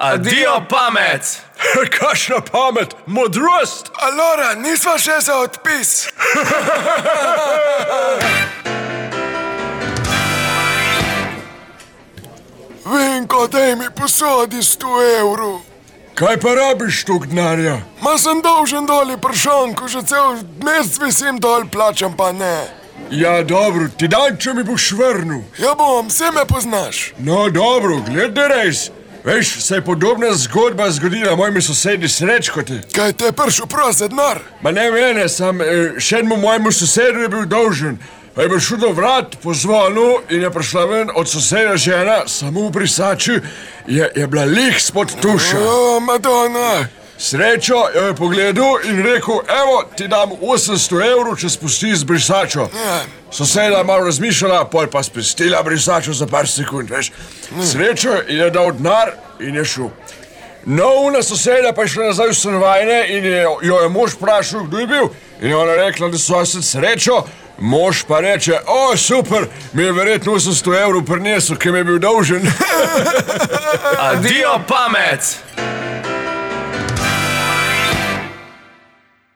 Adijo pamet! Kakšna pamet, modrost! Allora, nisva še za odpis. Vinko, daj mi posodi 100 evrov. Kaj pa rabiš tuk denarja? Ma sem dolžen doli pršanku, že cel mesec visim dol, plačam pa ne. Ja, dobro, ti dan, če mi boš vrnil. Ja bom, vse me poznaš. No, dobro, gledaj res. Veš, se je podobna zgodba zgodila mojemu sosedi Srečkoti. Kaj te je prišel prosit denar? Ma ne mene, sam še enemu mojemu sosedu je bil dolžen. Pa je prišel do vrat po zvonu in je prišla ven od soseda žena, samo v brisaču je bila lih spod tuša. O, Madonna. Srečo jo je pogledal in rekel, evo, ti dam 800 evrov, če spusti z brisačo. Ja. Soseda je malo razmišljala, pol pa spustila brisačo za par sekund, veš. Srečo je dal denar in je šel. No, una soseda pa je šla nazaj v stanovanje in jo je mož vprašal, kdo je bil. In je ona rekla, da sosed Srečo, mož pa reče, o, super, mi je verjetno 800 evrov prinesel, ki mi je bil dolžen. Adijo pamet!